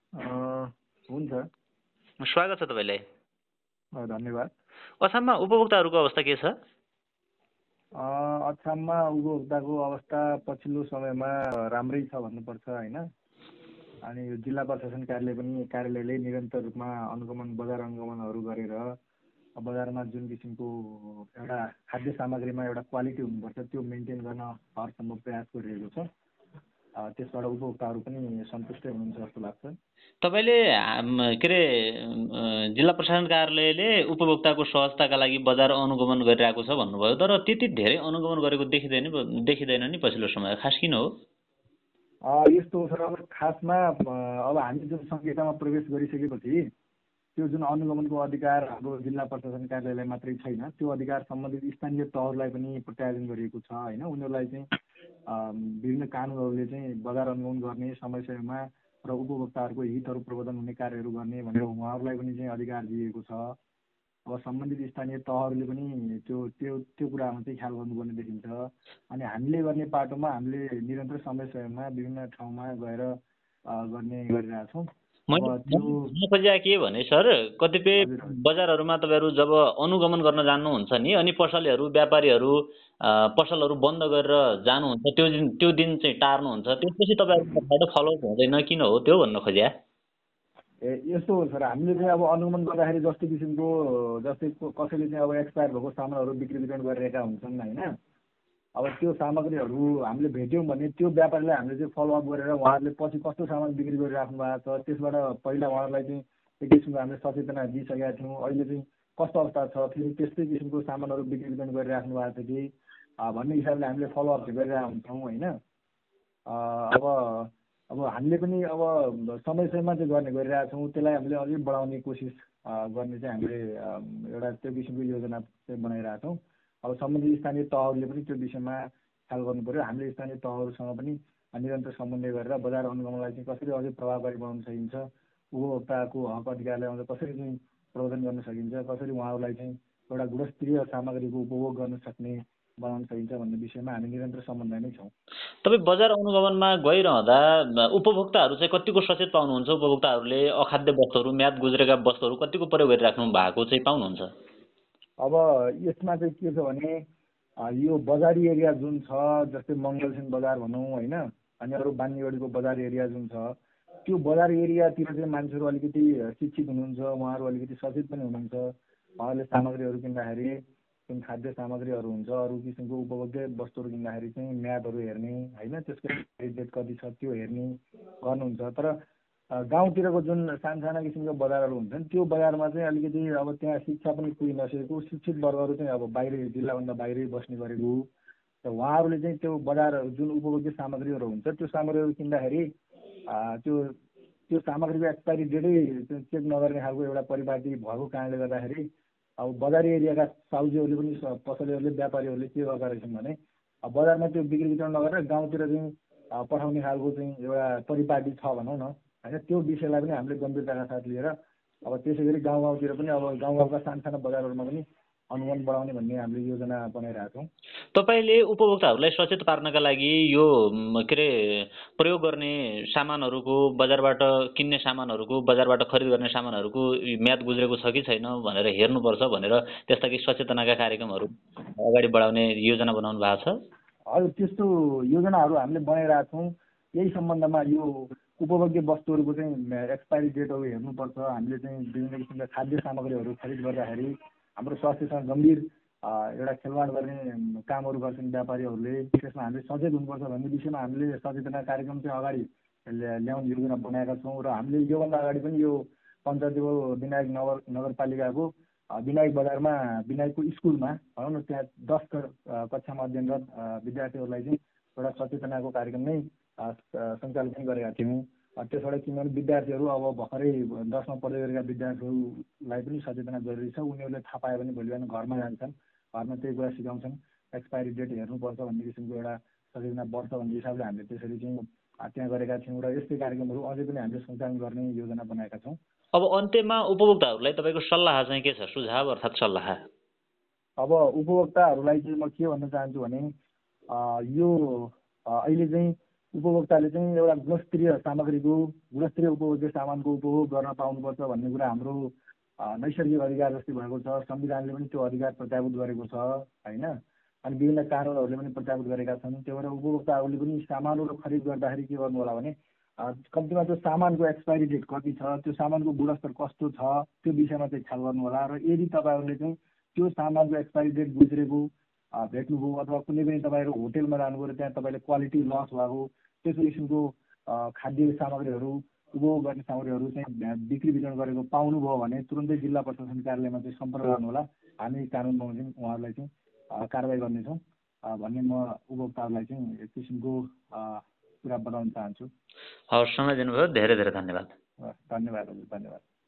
हुन्छ। स्वागत छ तपाईलाई। धन्यवाद। असममा उपभोक्ताहरूको अवस्था के छ? अछाममा उपभोक्ताको अवस्था पछिल्लो समयमा राम्रै छ भन्नुपर्छ होइन। अनि यो जिल्ला प्रशासन कार्यालयले निरन्तर रूपमा बजार अनुगमनहरू गरेर बजारमा जुन किसिमको एउटा खाद्य सामग्रीमा एउटा क्वालिटी हुनुपर्छ त्यो मेन्टेन गर्न हरसम्भव प्रयास गरिरहेको छ। त्यसबाट उपभोक्ताहरू पनि सन्तुष्टै हुनुहुन्छ जस्तो लाग्छ। तपाईले के अरे जिल्ला प्रशासन कार्यालयले उपभोक्ताको सहजताका लागि बजार अनुगमन गरिरहेको छ भन्नुभयो, तर त्यति धेरै अनुगमन गरेको देखिँदैन नि पछिल्लो समय, खास किन हो? यस्तो छ, अब खासमा अब हामी जुन संहितामा प्रवेश गरिसकेपछि त्यो जुन अनुगमनको अधिकार हाम्रो जिल्ला प्रशासन कार्यालय मात्रै छैन, त्यो अधिकार सम्बन्धित स्थानीय तहहरूलाई पनि प्रत्यायोजन गरिएको छ होइन। उनीहरूलाई चाहिँ विभिन्न कानुनहरूले चाहिँ बजार अनुगमन गर्ने, समय समयमा र उपभोक्ताहरूको हितहरू प्रवर्धन हुने कार्यहरू गर्ने भनेर उहाँहरूलाई पनि चाहिँ अधिकार दिएको छ। अब सम्बन्धित स्थानीय तहहरूले पनि त्यो त्यो त्यो कुरामा चाहिँ ख्याल गर्नुपर्ने देखिन्छ। अनि हामीले गर्ने पाटोमा हामीले निरन्तर समय समयमा विभिन्न ठाउँमा गएर गर्ने गरिरहेछौँ। खोजिया के भने सर, कतिपय बजारहरूमा तपाईँहरू जब अनुगमन गर्न जान्नुहुन्छ नि, अनि पसलेहरू व्यापारीहरू पसलहरू बन्द गरेर जानुहुन्छ, त्यो दिन चाहिँ टार्नुहुन्छ, त्यसपछि तपाईँहरूबाट फलोअप हुँदैन किन हो त्यो भन्न खोज्या? यस्तो हो सर, हामीले चाहिँ अब अनुगमन गर्दाखेरि जस्तै कसैले चाहिँ अब एक्सपायर भएको सामानहरू बिक्री वितरण गरिरहेका हुन्छन् होइन। अब त्यो सामग्रीहरू हामीले भेट्यौँ भने त्यो व्यापारीलाई हामीले चाहिँ फलोअप गरेर उहाँहरूले पछि कस्तो सामान बिक्री गरिराख्नु भएको छ त्यसबाट पहिला उहाँहरूलाई चाहिँ एक किसिमको हामीले सचेतना दिइसकेका थियौँ। अहिले चाहिँ कस्तो अवस्था छ, फेरि त्यस्तै किसिमको सामानहरू बिक्री वितरण गरिराख्नु भएको छ कि भन्ने हिसाबले हामीले फलोअप गरिरहेका हुन्छौँ होइन। अब हामीले पनि अब समय समयमा चाहिँ गर्ने गरिरहेछौँ, त्यसलाई हामीले अझै बढाउने कोसिस गर्ने चाहिँ हामीले एउटा त्यो किसिमको योजना चाहिँ बनाइरहेछौँ। अब सम्बन्धित स्थानीय तहहरूले पनि त्यो विषयमा ख्याल गर्नु पर्यो। हामीले स्थानीय तहहरूसँग पनि निरन्तर समन्वय गरेर बजार अनुगमनलाई चाहिँ कसरी अझै प्रभावकारी बनाउन सकिन्छ, उपभोक्ताको हक अधिकारलाई कसरी चाहिँ प्रवर्धन गर्न सकिन्छ, कसरी उहाँहरूलाई चाहिँ एउटा गुणस्तरीय सामग्रीको उपभोग गर्न सक्ने बनाउन सकिन्छ भन्ने विषयमा हामी निरन्तर समन्वय नै छौँ। तपाईँ बजार अनुगमनमा गइरहँदा उपभोक्ताहरू चाहिँ कतिको सचेत पाउनुहुन्छ? उपभोक्ताहरूले अखाद्य वस्तुहरू, म्याद गुज्रेका वस्तुहरू कतिको प्रयोग गरिराख्नु भएको चाहिँ पाउनुहुन्छ? अब यसमा चाहिँ के छ भने यो बजारी एरिया जुन छ, जस्तै मङ्गलसेन बजार भनौँ होइन, अनि अरू बानीगढीको बजार एरिया जुन छ, त्यो बजार एरियातिर चाहिँ मान्छेहरू अलिकति शिक्षित हुनुहुन्छ, उहाँहरू अलिकति सचेत पनि हुनुहुन्छ। उहाँहरूले सामग्रीहरू किन्दाखेरि जुन खाद्य सामग्रीहरू हुन्छ, अरू किसिमको उपभोग्य वस्तुहरू किन्दाखेरि चाहिँ म्यादहरू हेर्ने होइन, त्यसको डेट कति छ त्यो हेर्ने गर्नुहुन्छ। तर गाउँतिरको जुन सानसाना किसिमको बजारहरू हुन्छन् त्यो बजारमा चाहिँ अलिकति अब त्यहाँ शिक्षा पनि पुगि नसकेको शिक्षित वर्गहरू चाहिँ अब बाहिरै, जिल्लाभन्दा बाहिरै बस्ने गरेको, र उहाँहरूले चाहिँ त्यो बजार जुन उपभोग्य सामग्रीहरू हुन्छ त्यो सामग्रीहरू किन्दाखेरि त्यो त्यो सामग्रीको एक्सपायरी डेटै चेक नगर्ने खालको एउटा परिपाटी भएको कारणले गर्दाखेरि अब बजारी एरियाका साउजीहरूले पनि पसलेहरूले व्यापारीहरूले के गर्दा रहेछन् भने बजारमा त्यो बिक्री वितरण नगरेर गाउँतिर चाहिँ पठाउने खालको चाहिँ एउटा परिपाटी छ भनौँ न होइन। त्यो विषयलाई पनि हामीले गम्भीरताका साथ लिएर अब त्यसै गरी गाउँतिर पनि अब गाउँका सानसाना बजारहरूमा पनि अनुगमन बढाउने भन्ने हामीले योजना बनाइरहेका छौँ। तपाईँले उपभोक्ताहरूलाई सचेत पार्नका लागि यो के अरे प्रयोग गर्ने सामानहरूको, बजारबाट किन्ने सामानहरूको, बजारबाट खरिद गर्ने सामानहरूको म्याद गुज्रेको छ कि छैन भनेर हेर्नुपर्छ भनेर त्यस्ता केही सचेतनाका कार्यक्रमहरू अगाडि बढाउने योजना बनाउनु भएको छ? हजुर, त्यस्तो योजनाहरू हामीले बनाइरहेका छौँ। यही सम्बन्धमा यो उपभोग्य वस्तुहरूको चाहिँ एक्सपायरी डेटहरू हेर्नुपर्छ। हामीले चाहिँ विभिन्न किसिमका खाद्य सामग्रीहरू खरिद गर्दाखेरि हाम्रो स्वास्थ्यसँग गम्भीर एउटा खेलवाड गर्ने कामहरू गर्छन् व्यापारीहरूले, त्यसमा हामीले सचेत हुनुपर्छ भन्ने विषयमा हामीले सचेतना कार्यक्रम चाहिँ अगाडि ल्याउने योजना बनाएका छौँ। र हामीले योभन्दा अगाडि पनि यो पञ्चायतको विनायक नगरपालिकाको विनायक बजारमा विनायकको स्कुलमा भनौँ न, त्यहाँ 10 कक्षामा अध्ययनरत विद्यार्थीहरूलाई चाहिँ एउटा सचेतनाको कार्यक्रम नै सञ्चालन पनि गरेका थियौँ। त्यसबाट किनभने विद्यार्थीहरू अब भर्खरै 10मा पढ्दै गरेका विद्यार्थीहरूलाई पनि सचेतना जरुरी छ। उनीहरूले थाहा पायो भने भोलि बिहान घरमा जान्छन्, घरमा त्यही कुरा सिकाउँछन्, एक्सपायरी डेट हेर्नुपर्छ भन्ने किसिमको एउटा सचेतना बढ्छ भन्ने हिसाबले हामीले त्यसरी चाहिँ त्यहाँ गरेका थियौँ। र यस्तै कार्यक्रमहरू अझै पनि हामीले सञ्चालन गर्ने योजना बनाएका छौँ। अब अन्त्यमा उपभोक्ताहरूलाई तपाईँको सल्लाह चाहिँ के छ? सुझाव अर्थात् सल्लाह? अब उपभोक्ताहरूलाई चाहिँ म के भन्न चाहन्छु भने यो अहिले चाहिँ उपभोक्ताले चाहिँ एउटा गुणस्तरीय सामग्रीको गुणस्तरीय उपभोग्य सामानको उपभोग गर्न पाउनुपर्छ भन्ने कुरा हाम्रो नैसर्गिक अधिकार जस्तै भएको छ। संविधानले पनि त्यो अधिकार प्रत्याभूत गरेको छ होइन। अनि विभिन्न कानुनहरूले पनि प्रत्याभूत गरेका छन्। त्यही भएर उपभोक्ताहरूले पनि सामानहरू खरिद गर्दाखेरि के गर्नु होला भने कम्तीमा त्यो सामानको एक्सपायरी डेट कति छ, त्यो सामानको गुणस्तर कस्तो छ, त्यो विषयमा चाहिँ ख्याल गर्नु होला। र यदि तपाईँहरूले चाहिँ त्यो सामानको एक्सपायरी डेट गुज्रेको भेट्नुभयो अथवा कुनै पनि तपाईँहरू होटेलमा जानुभयो र त्यहाँ तपाईँले क्वालिटी लस भएको त्यस्तो किसिमको खाद्य सामग्रीहरू उपभोग गर्ने सामग्रीहरू चाहिँ बिक्री वितरण गरेको पाउनुभयो भने तुरन्तै जिल्ला प्रशासन कार्यालयमा चाहिँ सम्पर्क गर्नुहोला। हामी कानुन बमोजिम उहाँहरूलाई चाहिँ कारवाही गर्नेछौँ भन्ने म उपभोक्ताहरूलाई चाहिँ एक किसिमको कुरा बताउन चाहन्छु। हवस्, समय दिनुभयो, धेरै धेरै धन्यवाद। धन्यवाद हजुर, धन्यवाद।